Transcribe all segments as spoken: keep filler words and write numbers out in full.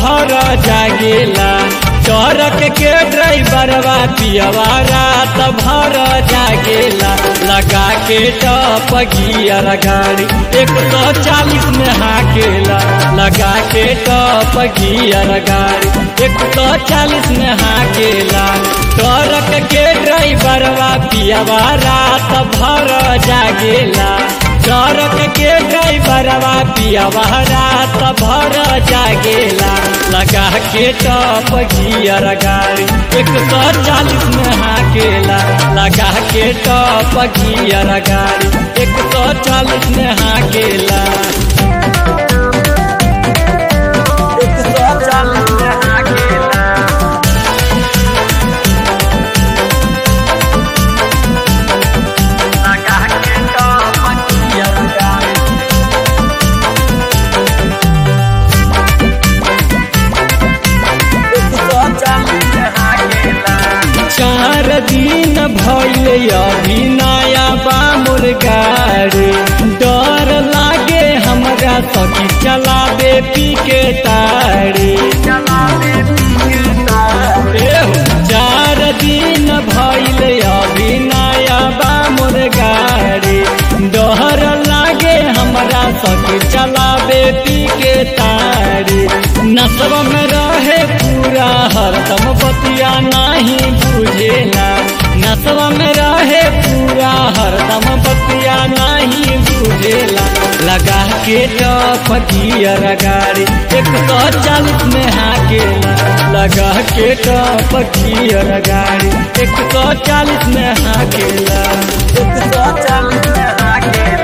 भर जागेला। ट्रक के ड्राइवरवा पियवा रात भर जागेला। लगा के टॉप गियर गाड़ी एक सौ चालीस में हाकेला। लगा के टॉप गियर गाड़ी एक सौ चालीस में हाकेला। ट्रक के ड्राइवरवा पियवा रात भर जागेला। ट्रक के ड्राइवरवा पियवा रात भर जागेला। लगा के टॉप गियर गाड़ी एक सौ चालीस में हाकेला। लगा के टॉप गियर गाड़ी एक सौ चालीस में हाकेला। एक सौ चालीस में हाकेला। लगा के टॉप गियर गाड़ी चार दिन भइल अभी नया बामुर गाड़ी। डर लागे हमरा सखी चलावे पी के ताड़ी। चार दिन भइल अभी नया बामुर गाड़ी। डर लागे हमरा सखी चलावे पी के ताड़ी। नसब में रहे पूरा हरदम बतिया नहीं बुझेला। नसब में रहे पूरा हरदम बतिया नहीं बुझेला। लगा के टॉप गियर गाड़ी एक सौ चालीस में हाकेला। लगा के टॉप गियर गाड़ी एक सौ चालीस में हाकेला। एक सौ चालीस में हाकेला।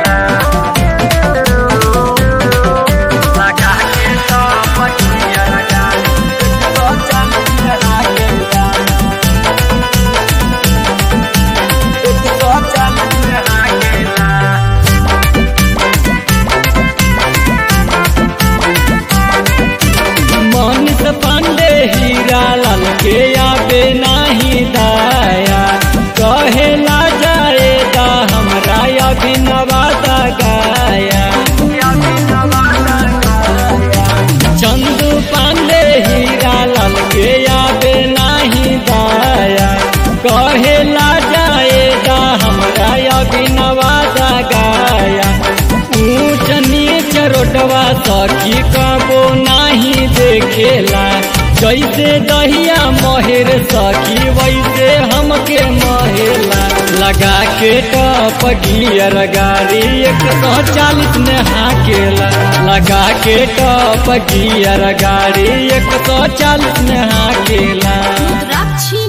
पांडे हीरा लाल के आबे नाही दाया। कहेला जाएगा हमरा अभिनवादा गाया। चंदू पांडे हीरा लाल के आबे नाही दाया। कहेला जाएगा हमरा अभिनवादा गाया। ऊंच नीच रोडवा सखी कबो नहीं देखेला। जैसे दहिया मोहेर सखी वैसे हमके मोहेला। लगा के टॉप गियर गाड़ी एक सौ चालीस में हाकेला। लगा के टॉप गियर गाड़ी एक सौ चालीस में हाकेला।